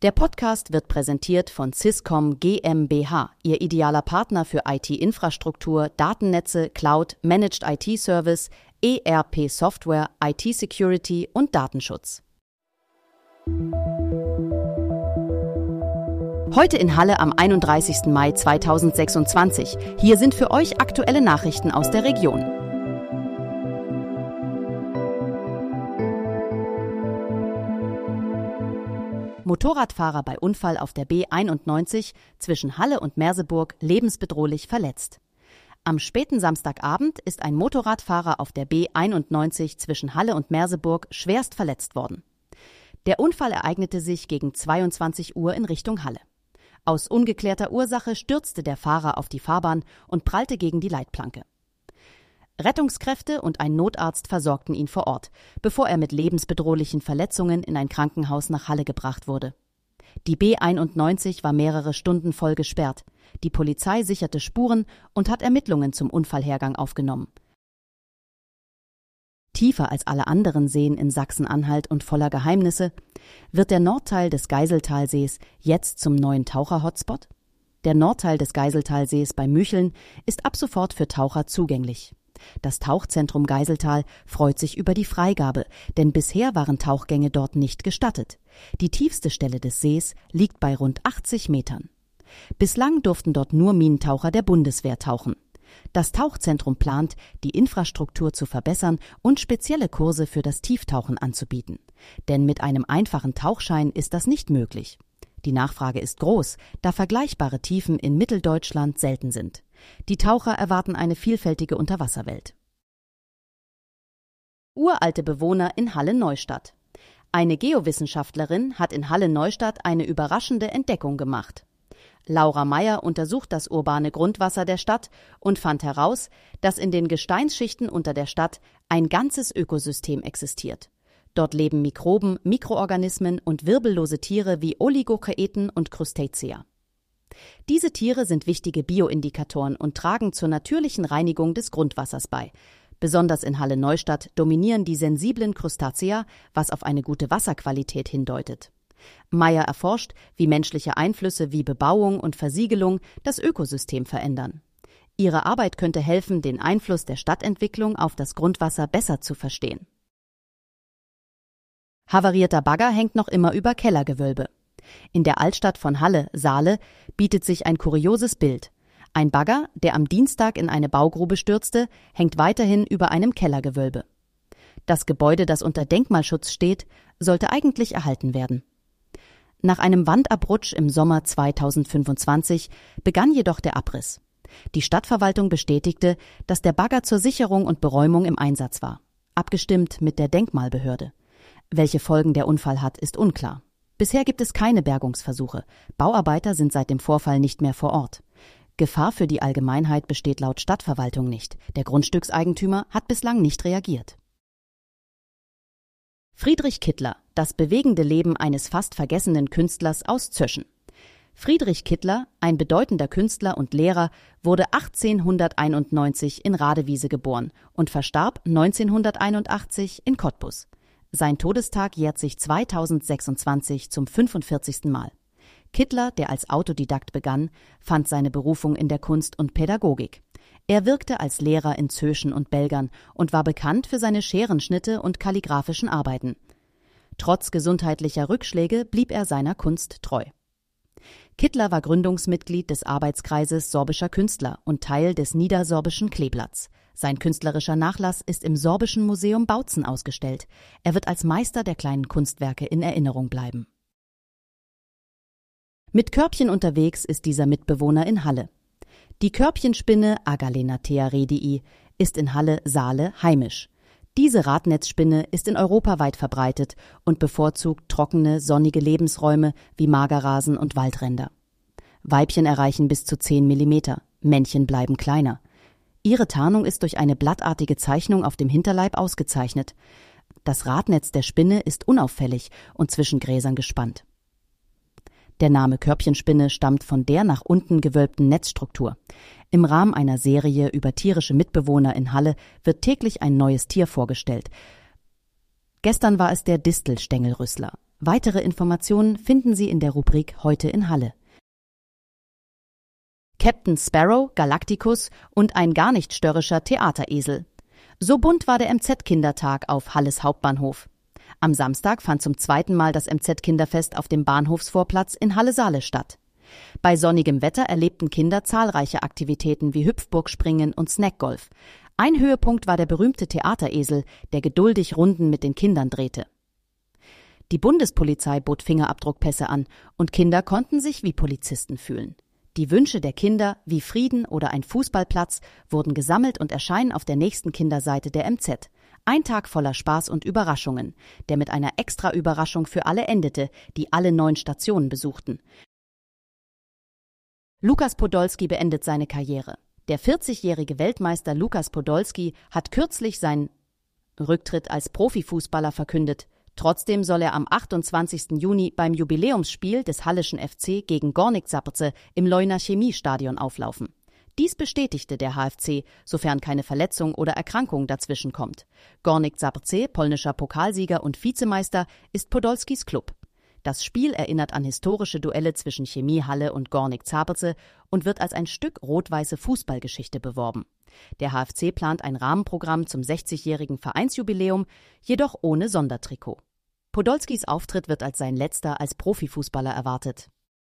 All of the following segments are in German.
Der Podcast wird präsentiert von Syscom GmbH, Ihr idealer Partner für IT-Infrastruktur, Datennetze, Cloud, Managed IT-Service, ERP-Software, IT-Security und Datenschutz. Heute in Halle am 31. Mai 2026. Hier sind für euch aktuelle Nachrichten aus der Region. Motorradfahrer bei Unfall auf der B91 zwischen Halle und Merseburg lebensbedrohlich verletzt. Am späten Samstagabend ist ein Motorradfahrer auf der B91 zwischen Halle und Merseburg schwerst verletzt worden. Der Unfall ereignete sich gegen 22 Uhr in Richtung Halle. Aus ungeklärter Ursache stürzte der Fahrer auf die Fahrbahn und prallte gegen die Leitplanke. Rettungskräfte und ein Notarzt versorgten ihn vor Ort, bevor er mit lebensbedrohlichen Verletzungen in ein Krankenhaus nach Halle gebracht wurde. Die B91 war mehrere Stunden voll gesperrt. Die Polizei sicherte Spuren und hat Ermittlungen zum Unfallhergang aufgenommen. Tiefer als alle anderen Seen in Sachsen-Anhalt und voller Geheimnisse, wird der Nordteil des Geiseltalsees jetzt zum neuen Taucher-Hotspot? Der Nordteil des Geiseltalsees bei Mücheln ist ab sofort für Taucher zugänglich. Das Tauchzentrum Geiseltal freut sich über die Freigabe, denn bisher waren Tauchgänge dort nicht gestattet. Die tiefste Stelle des Sees liegt bei rund 80 Metern. Bislang durften dort nur Minentaucher der Bundeswehr tauchen. Das Tauchzentrum plant, die Infrastruktur zu verbessern und spezielle Kurse für das Tieftauchen anzubieten. Denn mit einem einfachen Tauchschein ist das nicht möglich. Die Nachfrage ist groß, da vergleichbare Tiefen in Mitteldeutschland selten sind. Die Taucher erwarten eine vielfältige Unterwasserwelt. Uralte Bewohner in Halle-Neustadt. Eine Geowissenschaftlerin hat in Halle-Neustadt eine überraschende Entdeckung gemacht. Laura Meyer untersucht das urbane Grundwasser der Stadt und fand heraus, dass in den Gesteinsschichten unter der Stadt ein ganzes Ökosystem existiert. Dort leben Mikroben, Mikroorganismen und wirbellose Tiere wie Oligochaeten und Crustacea. Diese Tiere sind wichtige Bioindikatoren und tragen zur natürlichen Reinigung des Grundwassers bei. Besonders in Halle-Neustadt dominieren die sensiblen Crustacea, was auf eine gute Wasserqualität hindeutet. Meyer erforscht, wie menschliche Einflüsse wie Bebauung und Versiegelung das Ökosystem verändern. Ihre Arbeit könnte helfen, den Einfluss der Stadtentwicklung auf das Grundwasser besser zu verstehen. Havarierter Bagger hängt noch immer über Kellergewölbe. In der Altstadt von Halle, Saale, bietet sich ein kurioses Bild. Ein Bagger, der am Dienstag in eine Baugrube stürzte, hängt weiterhin über einem Kellergewölbe. Das Gebäude, das unter Denkmalschutz steht, sollte eigentlich erhalten werden. Nach einem Wandabrutsch im Sommer 2025 begann jedoch der Abriss. Die Stadtverwaltung bestätigte, dass der Bagger zur Sicherung und Beräumung im Einsatz war, abgestimmt mit der Denkmalbehörde. Welche Folgen der Unfall hat, ist unklar. Bisher gibt es keine Bergungsversuche. Bauarbeiter sind seit dem Vorfall nicht mehr vor Ort. Gefahr für die Allgemeinheit besteht laut Stadtverwaltung nicht. Der Grundstückseigentümer hat bislang nicht reagiert. Friedrich Kittler, das bewegende Leben eines fast vergessenen Künstlers aus Zöschen. Friedrich Kittler, ein bedeutender Künstler und Lehrer, wurde 1891 in Radewiese geboren und verstarb 1981 in Cottbus. Sein Todestag jährt sich 2026 zum 45. Mal. Kittler, der als Autodidakt begann, fand seine Berufung in der Kunst und Pädagogik. Er wirkte als Lehrer in Zöschen und Belgern und war bekannt für seine Scherenschnitte und kalligraphischen Arbeiten. Trotz gesundheitlicher Rückschläge blieb er seiner Kunst treu. Kittler war Gründungsmitglied des Arbeitskreises Sorbischer Künstler und Teil des Niedersorbischen Kleeblatts. Sein künstlerischer Nachlass ist im Sorbischen Museum Bautzen ausgestellt. Er wird als Meister der kleinen Kunstwerke in Erinnerung bleiben. Mit Körbchen unterwegs ist dieser Mitbewohner in Halle. Die Körbchenspinne Agalenathea redii ist in Halle-Saale heimisch. Diese Radnetzspinne ist in Europa weit verbreitet und bevorzugt trockene, sonnige Lebensräume wie Magerrasen und Waldränder. Weibchen erreichen bis zu 10 mm, Männchen bleiben kleiner. Ihre Tarnung ist durch eine blattartige Zeichnung auf dem Hinterleib ausgezeichnet. Das Radnetz der Spinne ist unauffällig und zwischen Gräsern gespannt. Der Name Körbchenspinne stammt von der nach unten gewölbten Netzstruktur. Im Rahmen einer Serie über tierische Mitbewohner in Halle wird täglich ein neues Tier vorgestellt. Gestern war es der Distelstängelrüssler. Weitere Informationen finden Sie in der Rubrik Heute in Halle. Captain Sparrow, Galacticus und ein gar nicht störrischer Theateresel. So bunt war der MZ-Kindertag auf Halles Hauptbahnhof. Am Samstag fand zum zweiten Mal das MZ-Kinderfest auf dem Bahnhofsvorplatz in Halle-Saale statt. Bei sonnigem Wetter erlebten Kinder zahlreiche Aktivitäten wie Hüpfburgspringen und Snackgolf. Ein Höhepunkt war der berühmte Theateresel, der geduldig Runden mit den Kindern drehte. Die Bundespolizei bot Fingerabdruckpässe an und Kinder konnten sich wie Polizisten fühlen. Die Wünsche der Kinder, wie Frieden oder ein Fußballplatz, wurden gesammelt und erscheinen auf der nächsten Kinderseite der MZ. Ein Tag voller Spaß und Überraschungen, der mit einer Extra-Überraschung für alle endete, die alle 9 Stationen besuchten. Lukas Podolski beendet seine Karriere. Der 40-jährige Weltmeister Lukas Podolski hat kürzlich seinen Rücktritt als Profifußballer verkündet. Trotzdem soll er am 28. Juni beim Jubiläumsspiel des Halleschen FC gegen Górnik Zabrze im Leuna Chemiestadion auflaufen. Dies bestätigte der HFC, sofern keine Verletzung oder Erkrankung dazwischen kommt. Górnik Zabrze, polnischer Pokalsieger und Vizemeister, ist Podolskis Klub. Das Spiel erinnert an historische Duelle zwischen Chemie Halle und Górnik Zabrze und wird als ein Stück rot-weiße Fußballgeschichte beworben. Der HFC plant ein Rahmenprogramm zum 60-jährigen Vereinsjubiläum, jedoch ohne Sondertrikot. Podolskis Auftritt wird als sein letzter als Profifußballer erwartet.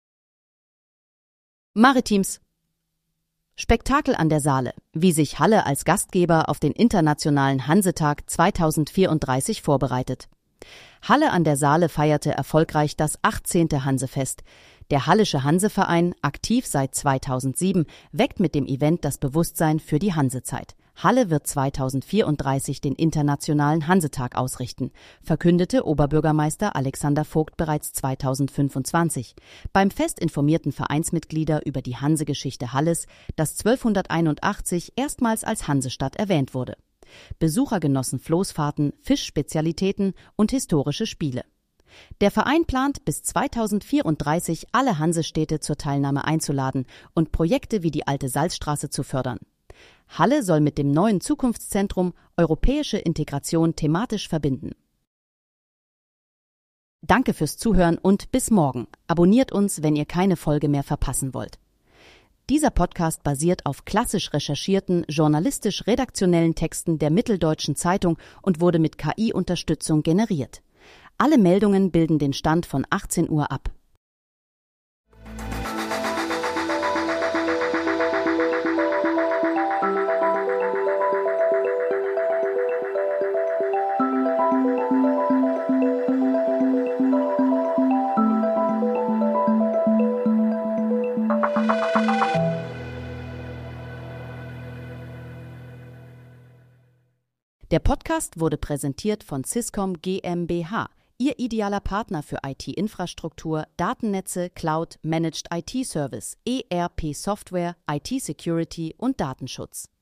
Maritims. Spektakel an der Saale, wie sich Halle als Gastgeber auf den internationalen Hansetag 2034 vorbereitet. Halle an der Saale feierte erfolgreich das 18. Hansefest. Der Hallische Hanseverein, aktiv seit 2007, weckt mit dem Event das Bewusstsein für die Hansezeit. Halle wird 2034 den Internationalen Hansetag ausrichten, verkündete Oberbürgermeister Alexander Vogt bereits 2025. Beim Fest informierten Vereinsmitglieder über die Hansegeschichte Halles, das 1281 erstmals als Hansestadt erwähnt wurde. Besucher genossen Floßfahrten, Fischspezialitäten und historische Spiele. Der Verein plant, bis 2034 alle Hansestädte zur Teilnahme einzuladen und Projekte wie die Alte Salzstraße zu fördern. Halle soll mit dem neuen Zukunftszentrum europäische Integration thematisch verbinden. Danke fürs Zuhören und bis morgen. Abonniert uns, wenn ihr keine Folge mehr verpassen wollt. Dieser Podcast basiert auf klassisch recherchierten, journalistisch-redaktionellen Texten der Mitteldeutschen Zeitung und wurde mit KI-Unterstützung generiert. Alle Meldungen bilden den Stand von 18 Uhr ab. Der Podcast wurde präsentiert von Syscom GmbH, Ihr idealer Partner für IT-Infrastruktur, Datennetze, Cloud, Managed IT-Service, ERP-Software, IT-Security und Datenschutz.